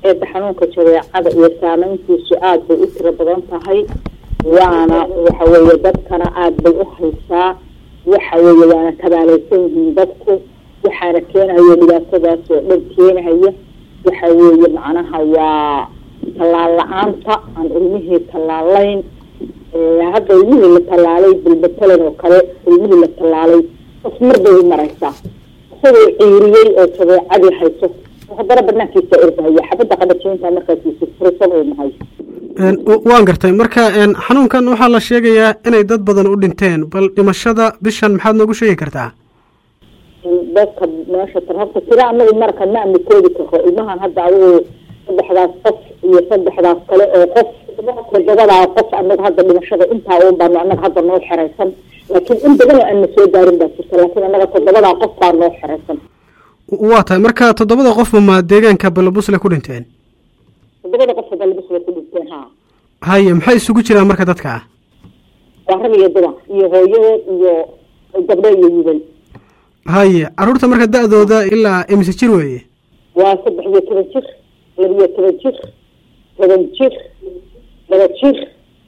xanuunka jadeecada iyo saameyntiisu aad bay u tiro badan tahay waana waxa weeye dadkana aad bay u haysaa waxa weeye waana tabaalaysan yihiin dadku waxaana keenaya dhibaatadaas oo dhan keenaya waxa weeye macnaha waa tallaal la-aanta aan ilmihii tallaalayn hadda ilmihii la tallaalay bilbatalan oo kale ilmihii la tallaalay qof mar bay u maraysaa isagoo ciiriyey oo jadeecadii hayso haddana banaankiisa ordahaya xabadda qadajeynta markaasiisa fursad uu nahay waan gartay marka xanuunkan waxaa la sheegayaa inay dad badan u dhinteen bal dhimashada bishan maxaad noogu sheegi kartaa dadka meesha tarhabta sida anagu marka ma amikoodi karo ilmahan hadda adigu saddexdaas qof iyo saddexdaas kale oo qof toddobadaa qof anaga hadda dhimashada intaa uun baanu anaga hadda noo xeraysan laakiin in badan oo aan na soo gaarin baa jirta laakiin anaga toddobadaa qof baa noo xeraysan waa tahay marka toddobada qofba ma deegaanka balabusle ku dhinteen toddobada qofka balabusle ku dhinteen ha haye maxay isugu jiraan marka dadka waa rag iyo dumar iyo hooyadood iyo gabdho iyo wiilal haye carruurta marka da-dooda ilaa imise jir weeye waa 13 jir 12 jir 7 jir 2 jir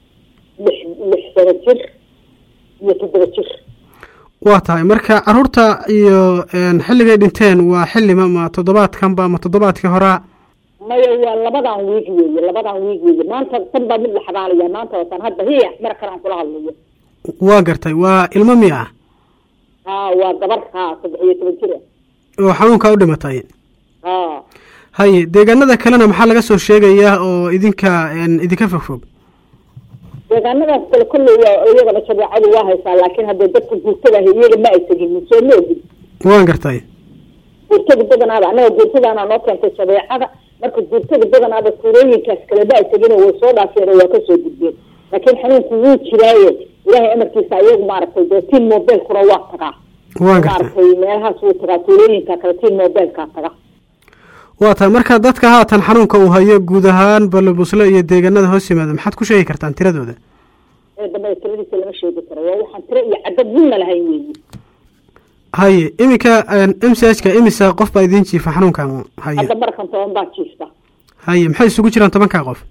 6 jir iyo 7 jir waa tahay marka carruurta iyo xilligay dhinteen waa xillima ma toddobaadkanba ma toddobaadkii horaa maya waa labadan wiig weeye maanta tan baa mid la xabaalaya maanta wataan hadda hiya mar kale aan kula hadlayo waa gartay waa ilmo miya waa gabar 17 jir oo xanuunka u dhimatay haye deegaanada kalena maxaa laga soo sheegayaa oo idinka fogfog deegaanadaas kale kulley iyagana jadeecadu waa haysaa laakiin haddee dadka guurtada iyaga ma ay tegin soo moogin waan gartay guurtada badanaada annaga guurtadaana noo keentay jadeecada marka guurtada badanaada tuulooyinkaas kale ma ay tegin way soo dhaafeen oo waa kasoo gudbeen laakiin xanuunku wuu jiraaye ilaahay amarkiisa iyagu maaragtay dee tiin mobilkuna waa tagaa waan gartay maaragtay meelahaas wuu tagaa tuulooyinka kale tiin mobilkaa taga waa tahay marka dadka haatan xanuunka uu hayo guud ahaan balabusle iyo deegaanada hoos yimaada maxaad ku sheegi kartaan tiradooda dambe tiradiisa lama sheegi karo waa waxaan tiro iyo cadad midna lahayn weeye haye iminka mchka imisa qof baa idiin jiifa xanuunkan haye hadda markan 10 baa jiifta haye maxay isugu jiraan 10 qof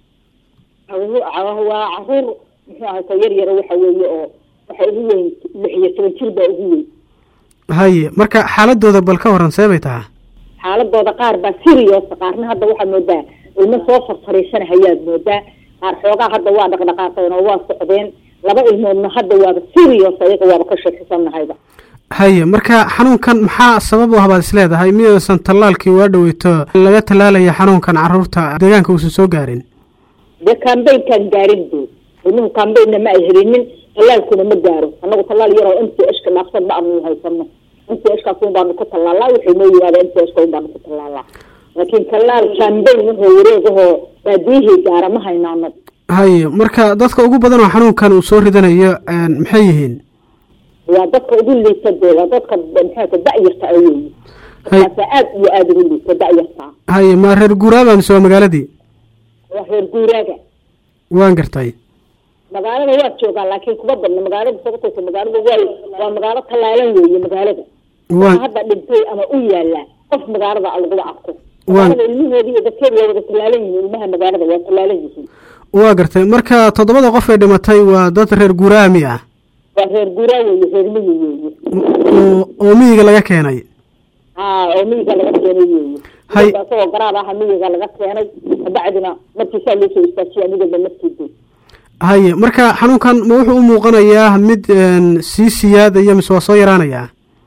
waa caruur muxuu ahaa yar yar waxa weeye oo waxa ugu weyn 16 jir baa ugu weyn haye marka xaaladooda bal ka waran seebay tahay xaaladooda qaar baa serious qaarna hadda waxaa moodaa ilmo soo farfariisan hayaad moodaa qaar xoogaa hadda waa dhaqdhaqaaqeen oo waa socdeen laba ilmoodna hadda waaba serious ayaga waaba ka sheekisanahayba haye marka xanuunkan maxaa sabab u habaad isleedahay miyaysan tallaalkii waa dhaweyto laga tallaalaya xanuunkan carruurta deegaanka uusan soo gaarin dee kambaynkaan gaarin bu ilmuhu kambaynna ma ay helinin tallaalkuna ma gaaro annagu tallaal yaroo mchka dhaafsan ma aanu haysano mchkaas un baanu ku tallaalaa wuxuu noo yimaada mchka un baanu ku tallaalaa laakiin tallaal kambayn ahoo wareegahoo baadiyihii gaara ma haynaano haye marka dadka ugu badan oo xanuunkan uu soo ridanayo maxay yihiin waa dadka ugu liita dee waa dadka maxaata da-yarta weeye dadkaasa aad iyo aada ugu liita da-yarta haye ma reer guuraaba mise waa magaaladii waa reer guuraaga waan gartay magaalada waa joogaa laakiin kuma badna magaalada sababtaysa magaalada waa magaalo tallaalan weeye magaalada hadda dhintay ama u yaala qof magaalada laguma arko magaalada ilmaheeda iyo dadkeeda waa wada tallaalan yihiin ilmaha magaalada waa tallaalan yihiin waa gartay marka 7 qof ee dhimatay waa dad reer guuraami ah waa reer guuraa weeye reer miyi weeye oo miyiga laga keenay oo miyiga laga keenay weeye hay asagoo garaab ah miyiga laga keenay bacdina markiisaa loo soo istaajiyay aniga naftiisa haye marka xanuunkan ma wuxuu u muuqanayaa mid sii siyaadaya mise waa soo yaraanayaa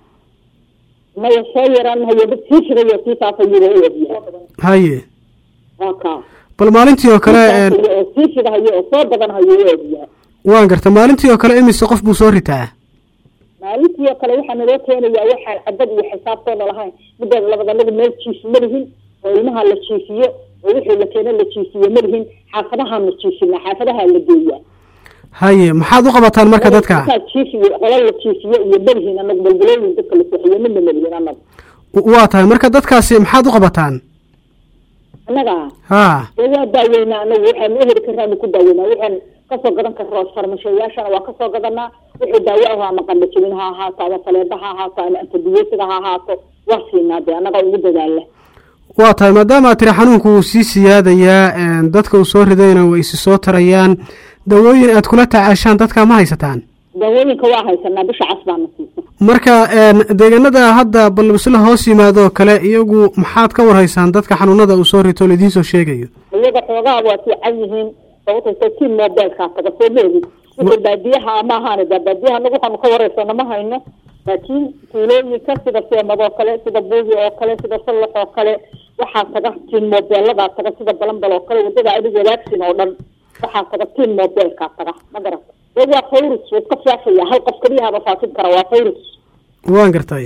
maya soo yaraanayo mid sii jirayo sii faafayo u ogyahay haye waka bal maalintii oo kale sii jirayo oo soo badanhayo u ogyahay waan gartay maalintii oo kale imise qof buu soo ritaa maalintii oo kale waxaa naloo keenayaa waxaan cadad iyo xisaabtoona lahayn midaas labadanagu meel jiif ma lihin oo ilmaha la jiifiyo oo wixii la keeno la jiifiyo ma lihin xaafadahaan la jiifina xaafadaha la geeyaa haye maxaad u qabataan marka dadka jiifiyo qolal la jiifiyo iyo ma lihin anagu balbalooyin dadka la seexiyo midna ma lihin anagu waa tahay marka dadkaasi maxaad u qabataan annaga ha waa daaweynaa anagu waxaan u heli karnaa ku daaweynaa waxaan kasoo gadan karnaa farmashayaashana waa kasoo gadanaa wixii daawo ah ama qandhajibin ha ahaato ama faleeda ha ahaato ama antibiyootiga ha ahaato waa siinaa dee annaga ugu dadaala waa tahay maadaama tiri xanuunku uu sii siyaadayaa dadka uu soo ridayna way isi soo tarayaan dawooyin aad kula tacaashaan dadka ma haysataan dawooyinka waa haysanaa bisha cas baana siisa marka deegaanada hadda balbisla hoos yimaado kale iyagu maxaad ka warhaysaan dadka xanuunada uu soo rito idiin soo sheegayo iyaga xoogaa waa fiican yihiin sababtoo tiin mobilka taga soo leeyahay wixii baadiyaha ama ahaan baadiyaha nagu waxaanu ka wareysana ma hayno laakiin tuulooyinka sida seemadoo kale sida buugi oo kale sida sallax oo kale waxaa taga tiin mobilada taga sida balanbal oo kale wadada adiga wadaagsin oo dhan waxaa taga tiin mobilka taga ma garata waa virus iska faafaya hal qof kaliya faafin kara waa virus waan gartay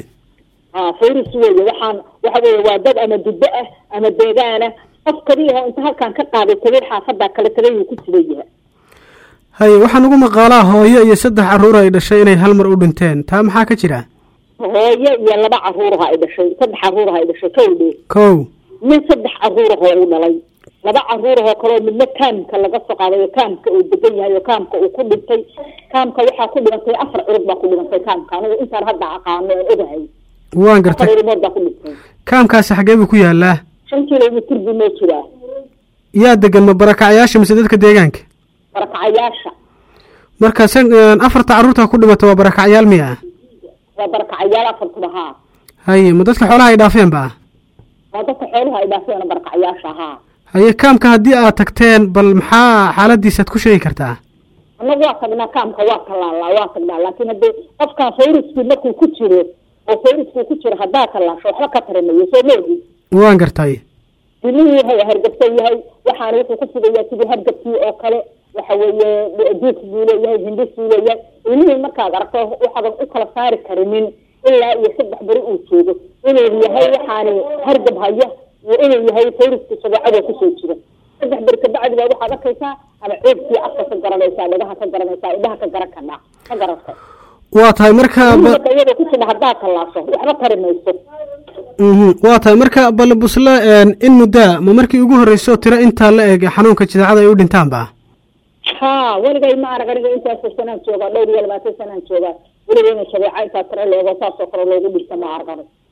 virus weeye waxaan waxa weeye waa dad ama dibba ah ama deegaana qof kaliya inta halkan ka qaaday tagay xaafada kale tagay uu ku jiray haye waxaan ugu maqaalaa hooyo iyo 3 caruur ay dhashay inay hal mar u dhinteen taa maxaa ka jira hooyo iyo 2 caruur ay dhashay 3 caruur ay dhashay kow min 3 caruur oo dhalay 2 caruur oo kale midna kaamka laga soo qaaday kaamka uu degan yahay kaamka uu ku dhintay kaamka waxa ku dhintay 4 curud baa ku dhintay kaamka anigu intaan hadda aqaano ogahay waan gartay kaamkaasi xagee buu ku yaalaa 5 kilomitir buu noo jiraa yaa degan ma barakacayaasha mise dadka deegaanka barakacayaasha marka 4 caruurta ku dhimatay waa barakacayaal miya waa barakacayaal 4 ha haye ma dadka xoolaha ay dhaafeen ba waa dadka xoolaha ay dhaafeen barakacayaasha ha haye kaamka haddii aad tagteen bal maxaa xaaladiisa ku sheegi kartaa anagu waa tagnaa kaamka waa talaalaa waa tagnaa laakiin haddii qofkan fayruskii markuu ku jiro oo fayruskii ku jiro haddaa talaasho waxba ka taramayo soo meedi waan gartay ilmihii yahay hargabsan yahay waxaana wuxuu ku sugayaa sidii hargabkii oo kale waxa weeye duuk buu leeyahay hindis buu leeyahay ilmihii markaad aragto waxaadan u kala saari karinin ilaa iyo 3 beri uu joogo inuu yahay waxaani hargab haya iyo inuu yahay fayruskii sabacada ku soo jira 3 beri ka bacdi baa waxaad arkaysaa ama ceebkii afka ka garanaysaa dhagaha ka garanaysaa indhaha ka garan kana ka garata waa tahay marka iyada ku sida haddaa talaaso waxba tarimayso waa tahay marka balbusla in mudda ma markii ugu horeyso tira inta la eeg xanuunka jidaacada ay u dhintaan ba ha waligay ma arag aniga intaas sanad jooga dhowr iyo 20 sanad jooga waligay shabeecay inta tira leego saas oo kale loogu dhigta ma arag